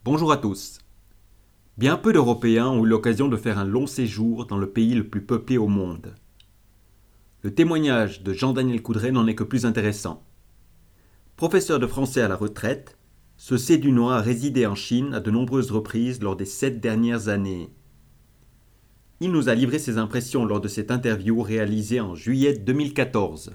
Bonjour à tous. Bien peu d'Européens ont eu l'occasion de faire un long séjour dans le pays le plus peuplé au monde. Le témoignage de Jean-Daniel Coudray n'en est que plus intéressant. Professeur de français à la retraite, ce Sédunois a résidé en Chine à de nombreuses reprises lors des 7 dernières années. Il nous a livré ses impressions lors de cette interview réalisée en juillet 2014.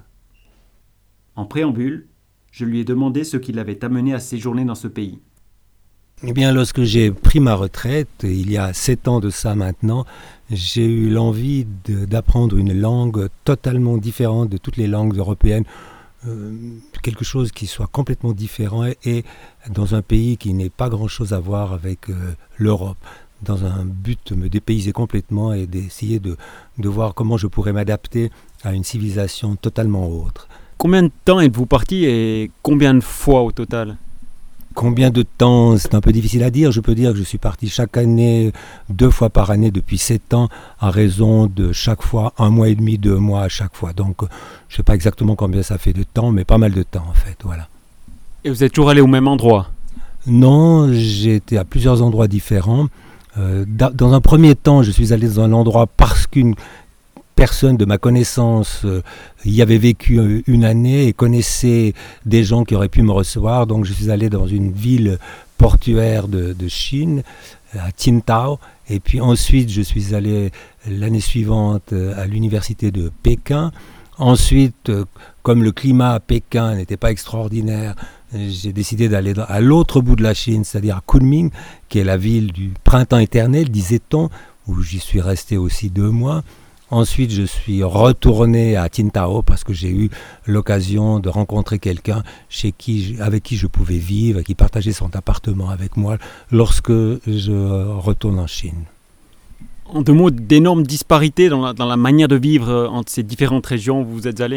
En préambule, je lui ai demandé ce qui l'avait amené à séjourner dans ce pays. Eh bien, lorsque j'ai pris ma retraite, il y a 7 ans de ça maintenant, j'ai eu l'envie d'apprendre une langue totalement différente de toutes les langues européennes, quelque chose qui soit complètement différent et dans un pays qui n'ait pas grand-chose à voir avec l'Europe, dans un but de me dépayser complètement et d'essayer de voir comment je pourrais m'adapter à une civilisation totalement autre. Combien de temps êtes-vous parti et combien de fois au total ? Combien de temps, c'est un peu difficile à dire. Je peux dire que je suis parti chaque année, 2 fois par année depuis 7 ans, à raison de chaque fois 1 mois et demi, 2 mois à chaque fois. Donc, je ne sais pas exactement combien ça fait de temps, mais pas mal de temps en fait, voilà. Et vous êtes toujours allé au même endroit ? Non, j'ai été à plusieurs endroits différents. Dans un premier temps, je suis allé dans un endroit parce qu'une personne de ma connaissance y avait vécu 1 année et connaissait des gens qui auraient pu me recevoir. Donc je suis allé dans une ville portuaire de Chine, à Qingdao. Et puis ensuite, je suis allé l'année suivante à l'université de Pékin. Ensuite, comme le climat à Pékin n'était pas extraordinaire, j'ai décidé d'aller à l'autre bout de la Chine, c'est-à-dire à Kunming, qui est la ville du printemps éternel, disait-on, où j'y suis resté aussi 2 mois. Ensuite, je suis retourné à Qingdao parce que j'ai eu l'occasion de rencontrer quelqu'un avec qui je pouvais vivre, qui partageait son appartement avec moi lorsque je retourne en Chine. En 2 mots, d'énormes disparités dans la manière de vivre entre ces différentes régions où vous êtes allés ?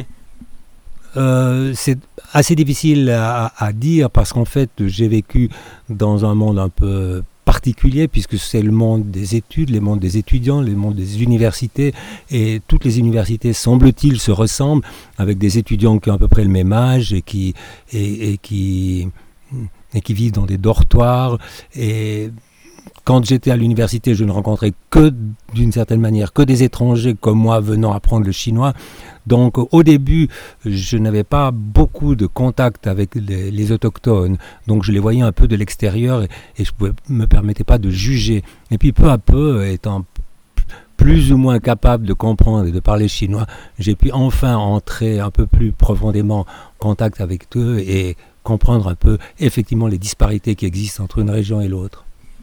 C'est assez difficile à dire parce qu'en fait, j'ai vécu dans un monde un peu particulier puisque c'est le monde des études, le monde des étudiants, le monde des universités et toutes les universités semble-t-il se ressemblent avec des étudiants qui ont à peu près le même âge et qui vivent dans des dortoirs et quand j'étais à l'université, je ne rencontrais que, d'une certaine manière, que des étrangers comme moi venant apprendre le chinois. Donc au début, je n'avais pas beaucoup de contact avec les autochtones. Donc je les voyais un peu de l'extérieur et je ne me permettais pas de juger. Et puis peu à peu, étant plus ou moins capable de comprendre et de parler chinois, j'ai pu enfin entrer un peu plus profondément en contact avec eux et comprendre un peu effectivement les disparités qui existent entre une région et l'autre.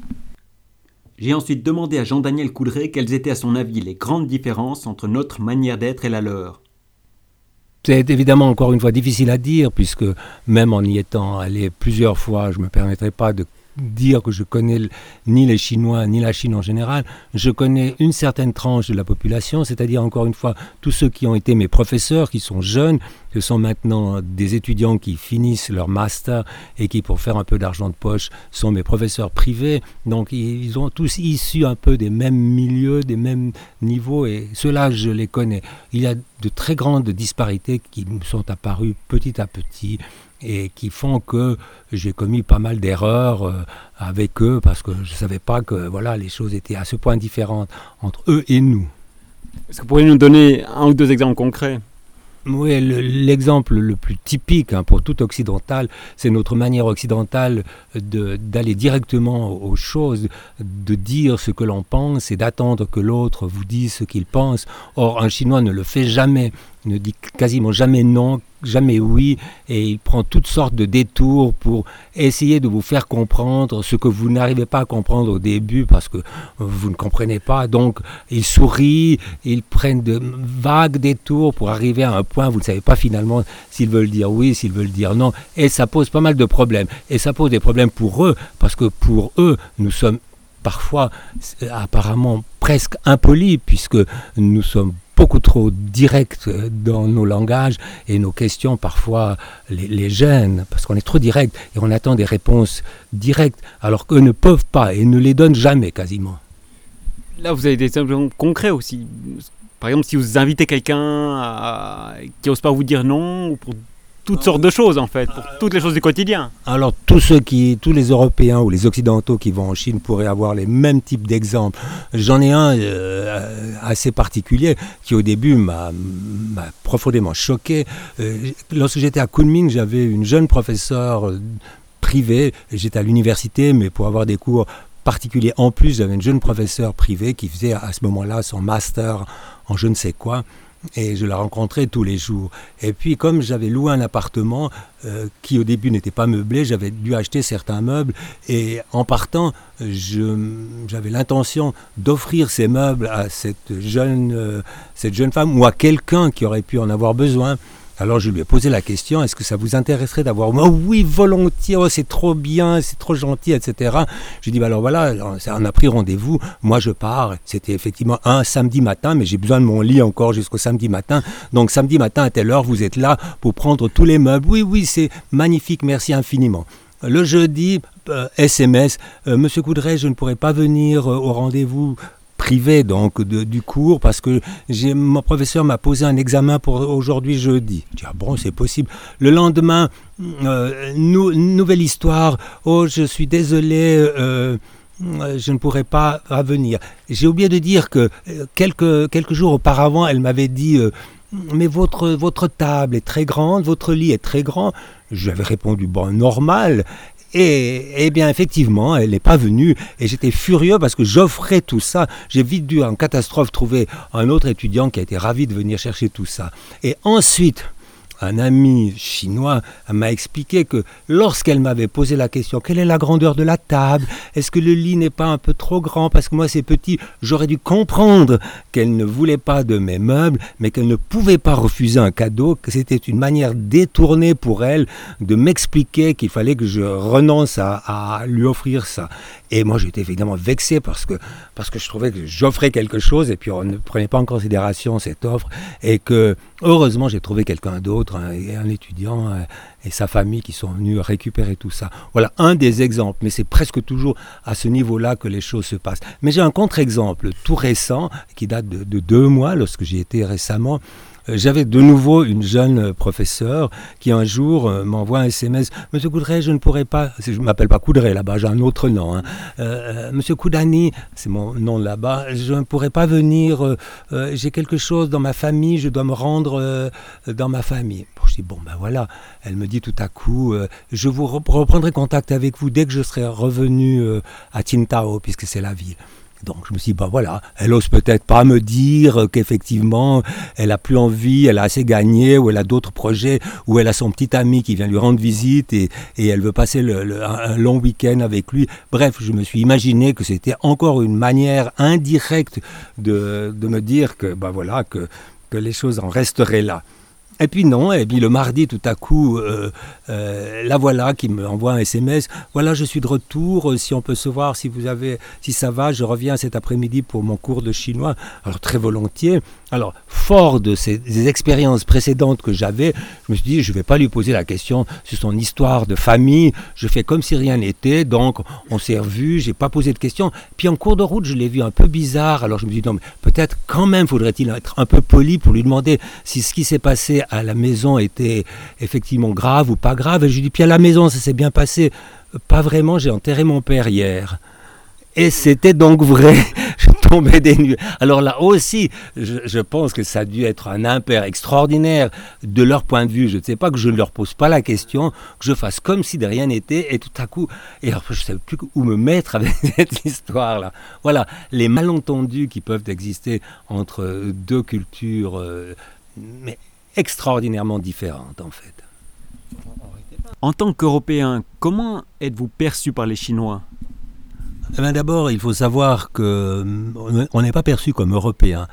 J'ai ensuite demandé à Jean-Daniel Coudray quelles étaient à son avis les grandes différences entre notre manière d'être et la leur. C'est évidemment encore une fois difficile à dire puisque même en y étant allé plusieurs fois, je ne me permettrai pas de dire que je connais ni les Chinois ni la Chine en général. Je connais une certaine tranche de la population, c'est-à-dire encore une fois tous ceux qui ont été mes professeurs, qui sont jeunes, ce sont maintenant des étudiants qui finissent leur master et qui pour faire un peu d'argent de poche sont mes professeurs privés. Donc ils sont tous issus un peu des mêmes milieux, des mêmes niveaux et ceux-là je les connais. Il y a de très grandes disparités qui me sont apparues petit à petit et qui font que j'ai commis pas mal d'erreurs avec eux parce que je ne savais pas que voilà, les choses étaient à ce point différentes entre eux et nous. Est-ce que vous pourriez nous donner 1 ou 2 exemples concrets ? Oui, l'exemple le plus typique pour tout occidental, c'est notre manière occidentale d'aller directement aux choses, de dire ce que l'on pense et d'attendre que l'autre vous dise ce qu'il pense. Or, un Chinois ne le fait jamais, ne dit quasiment jamais non, jamais oui, et il prend toutes sortes de détours pour essayer de vous faire comprendre ce que vous n'arrivez pas à comprendre au début parce que vous ne comprenez pas. Donc, il sourit, ils prennent de vagues détours pour arriver à un point, vous ne savez pas finalement s'ils veulent dire oui, s'ils veulent dire non, et ça pose pas mal de problèmes. Et ça pose des problèmes pour eux, parce que pour eux, nous sommes parfois apparemment presque impolis, puisque nous sommes beaucoup trop directs dans nos langages et nos questions parfois les gênent parce qu'on est trop direct et on attend des réponses directes alors qu'eux ne peuvent pas et ne les donnent jamais quasiment. Là, vous avez des exemples concrets aussi. Par exemple, si vous invitez quelqu'un qui n'ose pas vous dire non ou pour toutes sortes de choses en fait, pour toutes les choses du quotidien. Alors tous les Européens ou les Occidentaux qui vont en Chine pourraient avoir les mêmes types d'exemples. J'en ai un assez particulier qui au début m'a profondément choqué. Lorsque j'étais à Kunming, j'avais une jeune professeure privée. J'étais à l'université, mais pour avoir des cours particuliers en plus, j'avais une jeune professeure privée qui faisait à ce moment-là son master en je ne sais quoi. Et je la rencontrais tous les jours. Et puis, comme j'avais loué un appartement qui, au début, n'était pas meublé, j'avais dû acheter certains meubles. Et en partant, j'avais l'intention d'offrir ces meubles à cette jeune femme ou à quelqu'un qui aurait pu en avoir besoin. Alors je lui ai posé la question, est-ce que ça vous intéresserait d'avoir... Oh oui, volontiers, oh, c'est trop bien, c'est trop gentil, etc. Je lui ai dit, alors voilà, on a pris rendez-vous, moi je pars. C'était effectivement un samedi matin, mais j'ai besoin de mon lit encore jusqu'au samedi matin. Donc samedi matin à telle heure, vous êtes là pour prendre tous les meubles. Oui, c'est magnifique, merci infiniment. Le jeudi, SMS, Monsieur Coudray, je ne pourrai pas venir au rendez-vous privé donc du cours parce que mon professeur m'a posé un examen pour aujourd'hui jeudi. Je dis, ah bon, c'est possible. Le lendemain, nouvelle histoire. Oh, je suis désolé, je ne pourrai pas venir. J'ai oublié de dire que quelques jours auparavant, elle m'avait dit mais votre table est très grande, votre lit est très grand. Je lui avais répondu, bon, normal. Et bien effectivement, elle n'est pas venue et j'étais furieux parce que j'offrais tout ça. J'ai vite dû en catastrophe trouver un autre étudiant qui a été ravi de venir chercher tout ça. Et ensuite, un ami chinois m'a expliqué que lorsqu'elle m'avait posé la question, quelle est la grandeur de la table? Est-ce que le lit n'est pas un peu trop grand? Parce que moi c'est petit, j'aurais dû comprendre qu'elle ne voulait pas de mes meubles, mais qu'elle ne pouvait pas refuser un cadeau, que c'était une manière détournée pour elle de m'expliquer qu'il fallait que je renonce à lui offrir ça. Et moi j'étais évidemment vexé parce que je trouvais que j'offrais quelque chose et puis on ne prenait pas en considération cette offre et que heureusement j'ai trouvé quelqu'un d'autre, un étudiant et sa famille qui sont venus récupérer tout ça. Voilà un des exemples, mais c'est presque toujours à ce niveau-là que les choses se passent. Mais j'ai un contre-exemple tout récent qui date de 2 mois lorsque j'y étais récemment. J'avais de nouveau une jeune professeure qui un jour m'envoie un SMS. Monsieur Coudray, je ne pourrais pas... Je ne m'appelle pas Coudray là-bas, j'ai un autre nom. Monsieur Koudani, c'est mon nom là-bas, je ne pourrais pas venir. J'ai quelque chose dans ma famille, je dois me rendre dans ma famille. Bon, je dis, bon ben voilà. Elle me dit tout à coup, je vous reprendrai contact avec vous dès que je serai revenu à Qingdao, puisque c'est la ville. Donc je me suis dit, bah voilà, elle ose peut-être pas me dire qu'effectivement, elle a plus envie, elle a assez gagné, ou elle a d'autres projets, ou elle a son petit ami qui vient lui rendre visite et elle veut passer un long week-end avec lui. Bref, je me suis imaginé que c'était encore une manière indirecte de me dire que, bah voilà, que les choses en resteraient là. Et puis non, et puis le mardi tout à coup, la voilà qui me envoie un SMS. Voilà, je suis de retour, si on peut se voir, si ça va, je reviens cet après-midi pour mon cours de chinois. Alors très volontiers. Alors fort de ces expériences précédentes que j'avais, je me suis dit, je ne vais pas lui poser la question sur son histoire de famille. Je fais comme si rien n'était, donc on s'est revus, je n'ai pas posé de questions. Puis en cours de route, je l'ai vu un peu bizarre. Alors je me suis dit, non, mais peut-être quand même faudrait-il être un peu poli pour lui demander si ce qui s'est passé à la maison était effectivement grave ou pas grave. Et je lui dis, puis à la maison, ça s'est bien passé. Pas vraiment, j'ai enterré mon père hier. Et c'était donc vrai, je tombais des nues. Alors là aussi, je pense que ça a dû être un impair extraordinaire de leur point de vue. Je ne sais pas, que je ne leur pose pas la question, que je fasse comme si de rien n'était, et tout à coup, et alors, je ne savais plus où me mettre avec cette histoire-là. Voilà, les malentendus qui peuvent exister entre deux cultures, mais extraordinairement différentes en fait. En tant qu'Européen, comment êtes-vous perçu par les Chinois ? Eh bien, d'abord, il faut savoir qu'on n'est pas perçu comme Européen.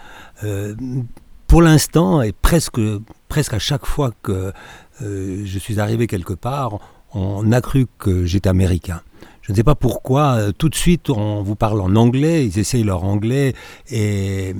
Pour l'instant, et presque à chaque fois que je suis arrivé quelque part, on a cru que j'étais américain. Je ne sais pas pourquoi, tout de suite on vous parle en anglais, ils essayent leur anglais, et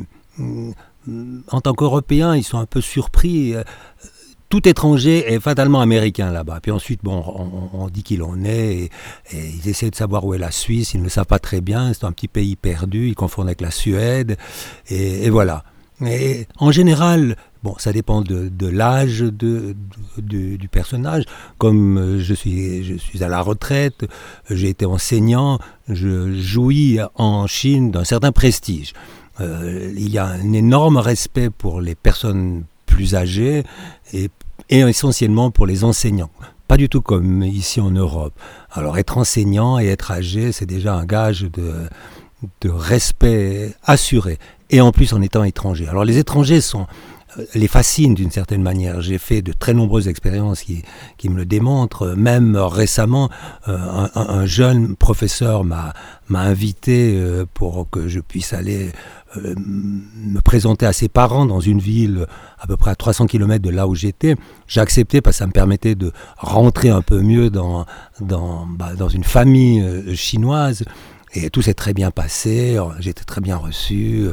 en tant qu'Européens, ils sont un peu surpris. Tout étranger est fatalement américain là-bas. Puis ensuite, bon, on dit qu'il en est, et ils essaient de savoir où est la Suisse, ils ne le savent pas très bien, c'est un petit pays perdu, ils confondent avec la Suède, et voilà. Et en général, Bon, ça dépend de l'âge du personnage. Comme je suis à la retraite, j'ai été enseignant, je jouis en Chine d'un certain prestige. Il y a un énorme respect pour les personnes plus âgées et essentiellement pour les enseignants. Pas du tout comme ici en Europe. Alors être enseignant et être âgé, c'est déjà un gage de respect assuré. Et en plus en étant étranger. Alors les étrangers les fascinent d'une certaine manière. J'ai fait de très nombreuses expériences qui me le démontrent. Même récemment, un jeune professeur m'a invité pour que je puisse aller me présenter à ses parents dans une ville à peu près à 300 km de là où j'étais. J'ai accepté parce que ça me permettait de rentrer un peu mieux dans une famille chinoise. Et tout s'est très bien passé, j'ai été très bien reçu,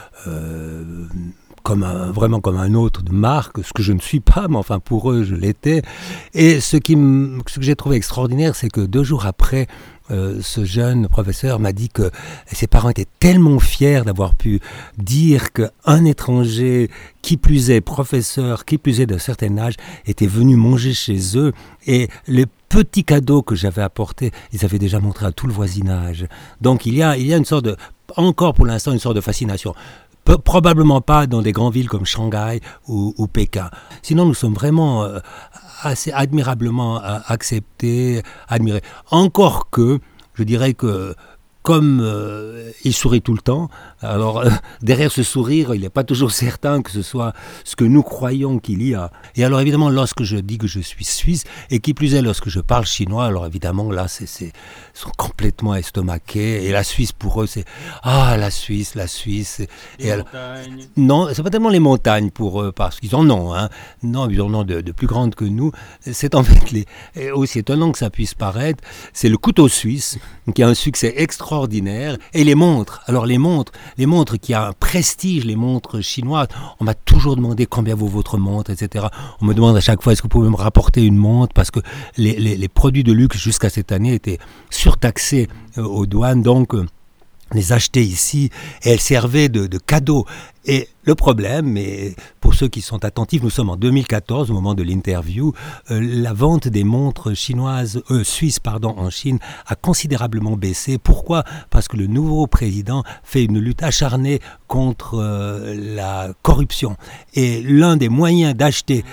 vraiment comme un autre de marque, ce que je ne suis pas, mais enfin pour eux je l'étais. Et ce que j'ai trouvé extraordinaire, c'est que 2 jours après, ce jeune professeur m'a dit que ses parents étaient tellement fiers d'avoir pu dire qu'un étranger, qui plus est professeur, qui plus est d'un certain âge, était venu manger chez eux. Et les petits cadeaux que j'avais apportés, ils avaient déjà montré à tout le voisinage. Donc il y a une sorte encore pour l'instant, une sorte de fascination. Probablement pas dans des grandes villes comme Shanghai ou Pékin. Sinon, nous sommes vraiment assez admirablement acceptés, admirés. Encore que, je dirais que, comme il sourit tout le temps, alors derrière ce sourire, il n'est pas toujours certain que ce soit ce que nous croyons qu'il y a. Et alors évidemment, lorsque je dis que je suis suisse, et qui plus est lorsque je parle chinois, alors évidemment là, ils sont complètement estomaqués. Et la Suisse pour eux, c'est la Suisse. Les montagnes. Non, c'est pas tellement les montagnes pour eux, parce qu'ils en ont. Non, ils en ont de plus grandes que nous. C'est en fait aussi étonnant que ça puisse paraître. C'est le couteau suisse qui a un succès extraordinaire, et les montres. Alors les montres qui a un prestige, les montres chinoises. On m'a toujours demandé combien vaut votre montre, etc. On me demande à chaque fois, est-ce que vous pouvez me rapporter une montre, parce que les produits de luxe jusqu'à cette année étaient surtaxés aux douanes, donc les acheter ici, et elles servaient de cadeau. Et le problème, et pour ceux qui sont attentifs, nous sommes en 2014, au moment de l'interview, la vente des montres suisses en Chine a considérablement baissé. Pourquoi ? Parce que le nouveau président fait une lutte acharnée contre la corruption. Et l'un des moyens d'acheter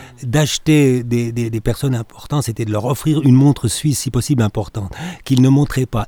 des personnes importantes, c'était de leur offrir une montre suisse, si possible importante, qu'ils ne montraient pas.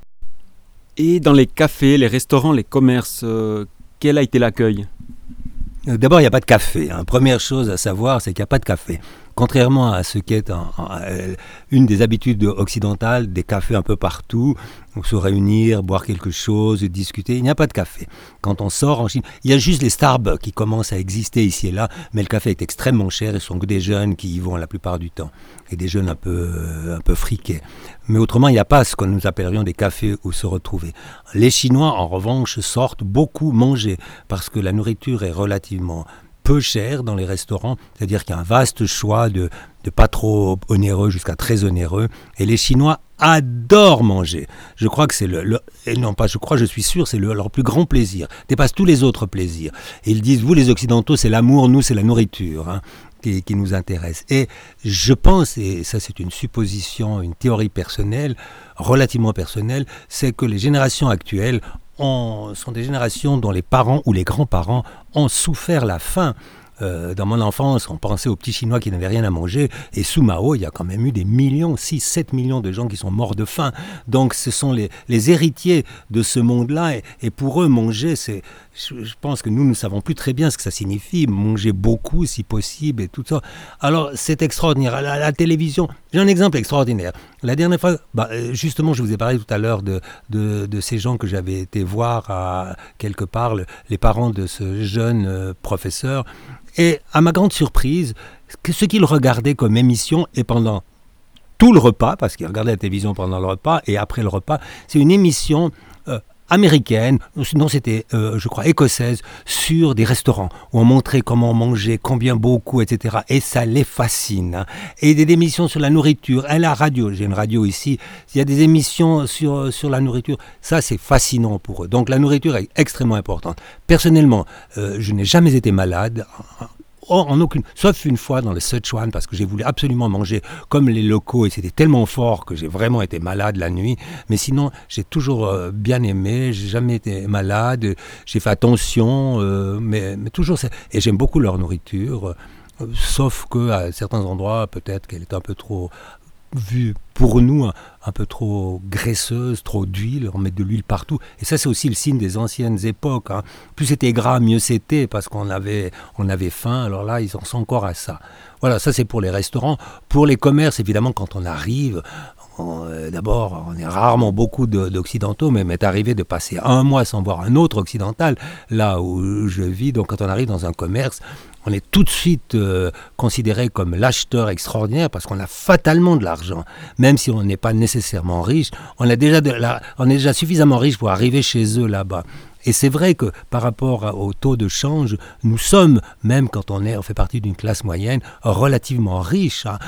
Et dans les cafés, les restaurants, les commerces, quel a été l'accueil ? D'abord, il n'y a pas de café. Première chose à savoir, c'est qu'il n'y a pas de café. Contrairement à ce qui est une des habitudes occidentales, des cafés un peu partout, on se réunir, boire quelque chose, discuter, il n'y a pas de café. Quand on sort en Chine, il y a juste les Starbucks qui commencent à exister ici et là, mais le café est extrêmement cher et ce sont que des jeunes qui y vont la plupart du temps, et des jeunes un peu friqués. Mais autrement, il n'y a pas ce que nous appellerions des cafés où se retrouver. Les Chinois, en revanche, sortent beaucoup manger, parce que la nourriture est relativement peu cher dans les restaurants, c'est-à-dire qu'il y a un vaste choix de pas trop onéreux jusqu'à très onéreux, et les Chinois adorent manger. Je crois que c'est je suis sûr, c'est leur plus grand plaisir, dépasse tous les autres plaisirs. Et ils disent, vous les Occidentaux, c'est l'amour, nous c'est la nourriture, qui nous intéresse. Et je pense, et ça c'est une supposition, une théorie personnelle, relativement personnelle, c'est que les générations actuelles sont des générations dont les parents ou les grands-parents ont souffert la faim. Dans mon enfance, on pensait aux petits Chinois qui n'avaient rien à manger, et sous Mao, il y a quand même eu des millions, 6-7 millions de gens qui sont morts de faim. Donc ce sont les héritiers de ce monde-là, et pour eux, manger, je pense que nous ne savons plus très bien ce que ça signifie, manger beaucoup si possible, et tout ça. Alors c'est extraordinaire. À la télévision, j'ai un exemple extraordinaire. La dernière fois, justement, je vous ai parlé tout à l'heure de ces gens que j'avais été voir quelque part, les parents de ce jeune professeur. Et à ma grande surprise, ce qu'ils regardaient comme émission, et pendant tout le repas, parce qu'ils regardaient la télévision pendant le repas et après le repas, c'est une émission américaine, sinon c'était, je crois, écossaise, sur des restaurants, où on montrait comment manger, combien beaucoup, etc. Et ça les fascine. Et des émissions sur la nourriture, et la radio, j'ai une radio ici, il y a des émissions sur la nourriture, ça c'est fascinant pour eux. Donc la nourriture est extrêmement importante. Personnellement, je n'ai jamais été malade, en aucune, sauf une fois dans le Sichuan, parce que j'ai voulu absolument manger comme les locaux et c'était tellement fort que j'ai vraiment été malade la nuit. Mais sinon, j'ai toujours bien aimé, j'ai jamais été malade, j'ai fait attention, mais toujours, et j'aime beaucoup leur nourriture, sauf qu'à certains endroits, peut-être qu'elle est un peu trop vue pour nous un peu trop graisseuse, trop d'huile, on met de l'huile partout. Et ça, c'est aussi le signe des anciennes époques. Hein. Plus c'était gras, mieux c'était, parce qu'on avait faim. Alors là, ils en sont encore à ça. Voilà, ça c'est pour les restaurants. Pour les commerces, évidemment, quand on arrive, d'abord, on est rarement beaucoup d'occidentaux, mais il m'est arrivé de passer un mois sans voir un autre occidental, là où je vis. Donc quand on arrive dans un commerce, on est tout de suite considéré comme l'acheteur extraordinaire parce qu'on a fatalement de l'argent. Même si on n'est pas nécessairement riche, on est déjà suffisamment riche pour arriver chez eux là-bas. Et c'est vrai que par rapport au taux de change, nous sommes, même quand on fait partie d'une classe moyenne, relativement riches. Hein.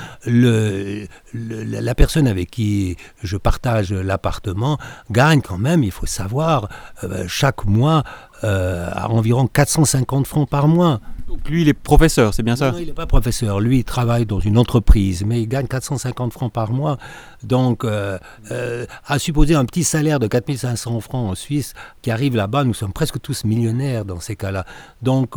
La personne avec qui je partage l'appartement gagne quand même, il faut savoir, chaque mois, à environ 450 francs par mois. Donc lui, il est professeur, c'est bien ça? Non, il n'est pas professeur. Lui, il travaille dans une entreprise, mais il gagne 450 francs par mois. Donc, à supposer un petit salaire de 4500 francs en Suisse qui arrive là-bas, nous sommes presque tous millionnaires dans ces cas-là. Donc,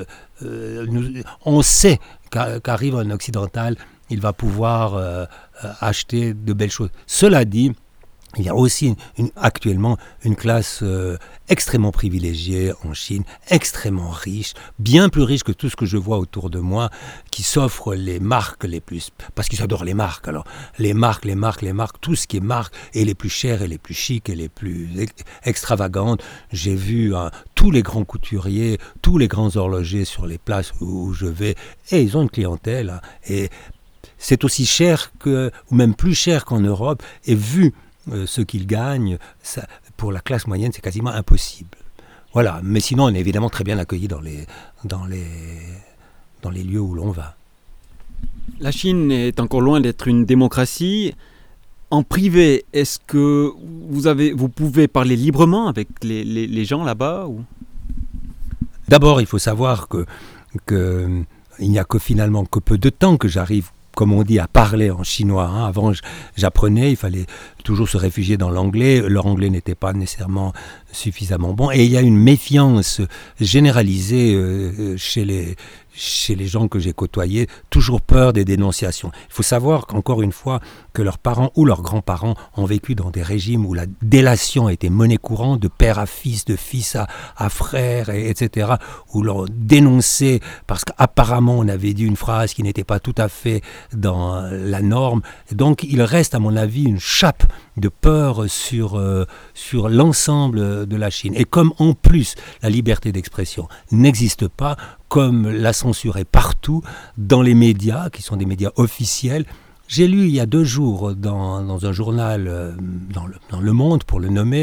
on sait qu'arrive un occidental, il va pouvoir acheter de belles choses. Cela dit, il y a aussi actuellement une classe extrêmement privilégiée en Chine, extrêmement riche, bien plus riche que tout ce que je vois autour de moi, qui s'offrent les marques les plus... Parce qu'ils adorent les marques, alors. Les marques, tout ce qui est marque, et les plus chères, et les plus chics, et les plus extravagantes. J'ai vu tous les grands couturiers, tous les grands horlogers sur les places où je vais, et ils ont une clientèle. Hein, et c'est aussi cher ou même plus cher qu'en Europe, et vu ce qu'ils gagnent, ça, pour la classe moyenne, c'est quasiment impossible. Voilà, mais sinon, on est évidemment très bien accueillis dans les lieux où l'on va. La Chine est encore loin d'être une démocratie. En privé, est-ce que vous pouvez parler librement avec les gens là-bas ou... D'abord, il faut savoir que il n'y a que finalement que peu de temps que j'arrive, comme on dit, à parler en chinois. Hein. Avant, j'apprenais, il fallait toujours se réfugier dans l'anglais. Leur anglais n'était pas nécessairement suffisamment bon. Et il y a une méfiance généralisée chez les gens que j'ai côtoyés, toujours peur des dénonciations. Il faut savoir qu'encore une fois, que leurs parents ou leurs grands-parents ont vécu dans des régimes où la délation était monnaie courante, de père à fils, de fils à frère, etc., où l'on dénonçait parce qu'apparemment on avait dit une phrase qui n'était pas tout à fait dans la norme. Donc il reste, à mon avis, une chape de peur sur l'ensemble de la Chine. Et comme en plus la liberté d'expression n'existe pas, comme la censure est partout, dans les médias, qui sont des médias officiels. J'ai lu il y a 2 jours dans un journal, dans Le Monde pour le nommer,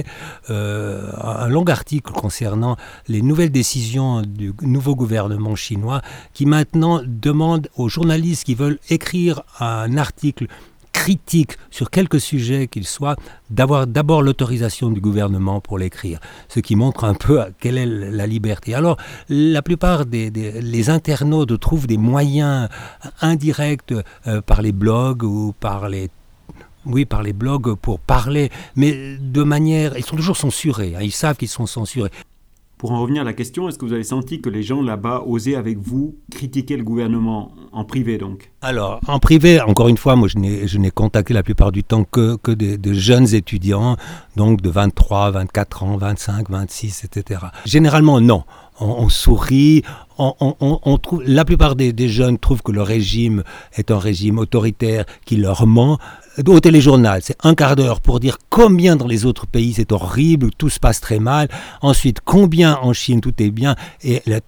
un long article concernant les nouvelles décisions du nouveau gouvernement chinois qui maintenant demande aux journalistes qui veulent écrire un article critique sur quelque sujet qu'il soit, d'avoir d'abord l'autorisation du gouvernement pour l'écrire, ce qui montre un peu quelle est la liberté. Alors, la plupart les internautes trouvent des moyens indirects par les blogs ou par les blogs pour parler, mais de manière... Ils sont toujours censurés, hein, ils savent qu'ils sont censurés. Pour en revenir à la question, est-ce que vous avez senti que les gens là-bas osaient avec vous critiquer le gouvernement en privé donc? Alors, en privé, encore une fois, moi je n'ai contacté la plupart du temps que de jeunes étudiants, donc de 23, 24 ans, 25, 26, etc. Généralement, non. On sourit, on trouve, la plupart des jeunes trouvent que le régime est un régime autoritaire qui leur ment. Au téléjournal, c'est un quart d'heure pour dire combien dans les autres pays c'est horrible, tout se passe très mal. Ensuite, combien en Chine tout est bien. Et le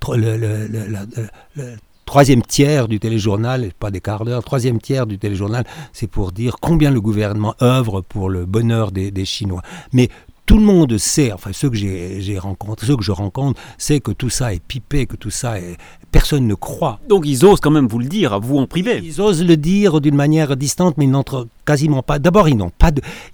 troisième tiers du téléjournal, pas des quarts d'heure, troisième tiers du téléjournal, c'est pour dire combien le gouvernement œuvre pour le bonheur des Chinois. Mais tout le monde sait, enfin ceux que j'ai rencontrés, ceux que je rencontre, c'est que tout ça est pipé, que tout ça est... Personne ne croit. Donc ils osent quand même vous le dire, à vous en privé. Ils osent le dire d'une manière distante, mais ils n'entrent quasiment pas. D'abord, ils n'ont pas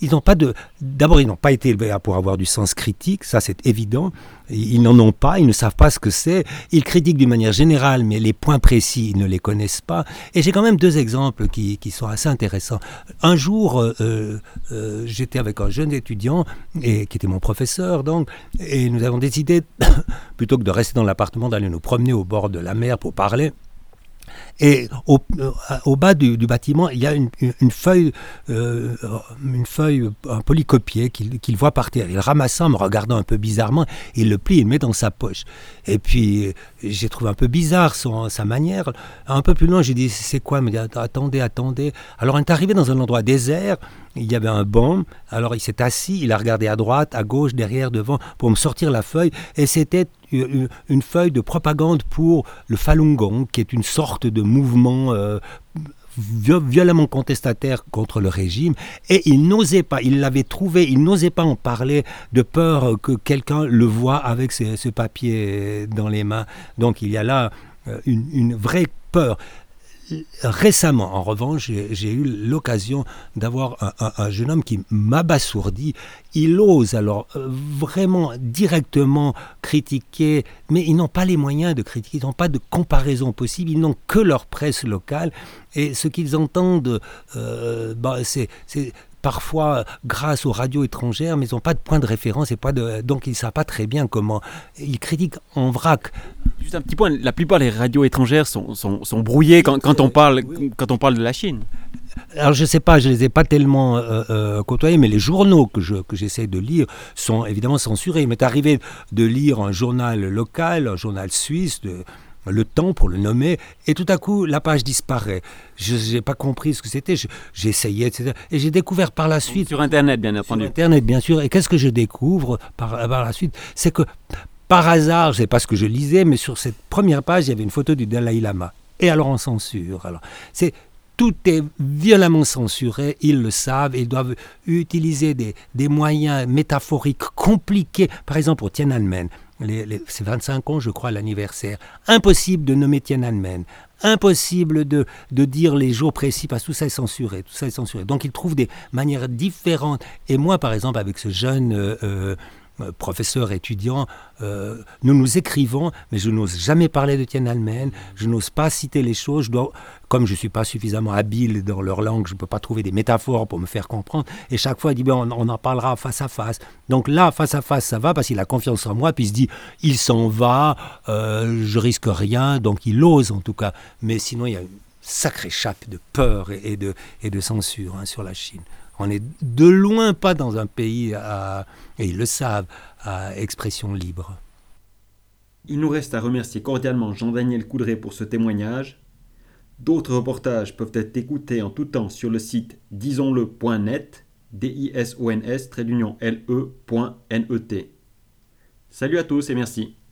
été élevés pour avoir du sens critique, ça c'est évident. Ils n'en ont pas, ils ne savent pas ce que c'est. Ils critiquent d'une manière générale, mais les points précis, ils ne les connaissent pas. Et j'ai quand même 2 exemples qui sont assez intéressants. Un jour, j'étais avec un jeune étudiant, qui était mon professeur, donc, et nous avons décidé, plutôt que de rester dans l'appartement, d'aller nous promener au bord de la mer pour parler. Et au bas du bâtiment, il y a une feuille, un polycopier qu'il voit par terre. Il ramasse ça en me regardant un peu bizarrement, il le plie, il le met dans sa poche. Et puis, j'ai trouvé un peu bizarre sa manière. Un peu plus loin, j'ai dit, c'est quoi? Il me dit, attendez. Alors, on est arrivé dans un endroit désert, il y avait un banc, alors il s'est assis, il a regardé à droite, à gauche, derrière, devant, pour me sortir la feuille, et c'était une feuille de propagande pour le Falun Gong, qui est une sorte de mouvement violemment contestataire contre le régime, et il n'osait pas, il l'avait trouvé, il n'osait pas en parler de peur que quelqu'un le voie avec ce papier dans les mains. Donc il y a là une vraie peur. Récemment, en revanche, j'ai eu l'occasion d'avoir un jeune homme qui m'abasourdit. Il ose alors vraiment directement critiquer, mais ils n'ont pas les moyens de critiquer, ils n'ont pas de comparaison possible, ils n'ont que leur presse locale. Et ce qu'ils entendent, c'est parfois grâce aux radios étrangères, mais ils n'ont pas de point de référence, donc ils ne savent pas très bien comment. Ils critiquent en vrac. Juste un petit point, la plupart des radios étrangères sont brouillées quand on parle de la Chine. Alors je ne sais pas, je ne les ai pas tellement côtoyés, mais les journaux que j'essaie de lire sont évidemment censurés. Il m'est arrivé de lire un journal local, un journal suisse, Le Temps pour le nommer, et tout à coup la page disparaît. Je n'ai pas compris ce que c'était, j'ai essayé, etc. Et j'ai découvert par la suite... Sur Internet, bien entendu. Sur Internet, bien sûr. Et qu'est-ce que je découvre par la suite? C'est que par hasard, je ne sais pas ce que je lisais, mais sur cette première page, il y avait une photo du Dalai Lama. Et alors on censure. Tout est violemment censuré, ils le savent, ils doivent utiliser des moyens métaphoriques compliqués. Par exemple, au Tiananmen, c'est 25 ans, je crois, l'anniversaire. Impossible de nommer Tiananmen. Impossible de dire les jours précis, parce que tout ça est censuré. Donc ils trouvent des manières différentes. Et moi, par exemple, avec ce jeune... professeur, étudiant, nous écrivons, mais je n'ose jamais parler de Tiananmen, je n'ose pas citer les choses, comme je ne suis pas suffisamment habile dans leur langue, je ne peux pas trouver des métaphores pour me faire comprendre, et chaque fois il dit, on en parlera face à face. Donc là, face à face, ça va, parce qu'il a confiance en moi, puis il se dit, il s'en va, je risque rien, donc il ose en tout cas, mais sinon il y a une sacrée chape de peur et de censure sur la Chine. On n'est de loin pas dans un pays, et ils le savent, à expression libre. Il nous reste à remercier cordialement Jean-Daniel Coudray pour ce témoignage. D'autres reportages peuvent être écoutés en tout temps sur le site disonsle.net, disons-le.net. Salut à tous et merci.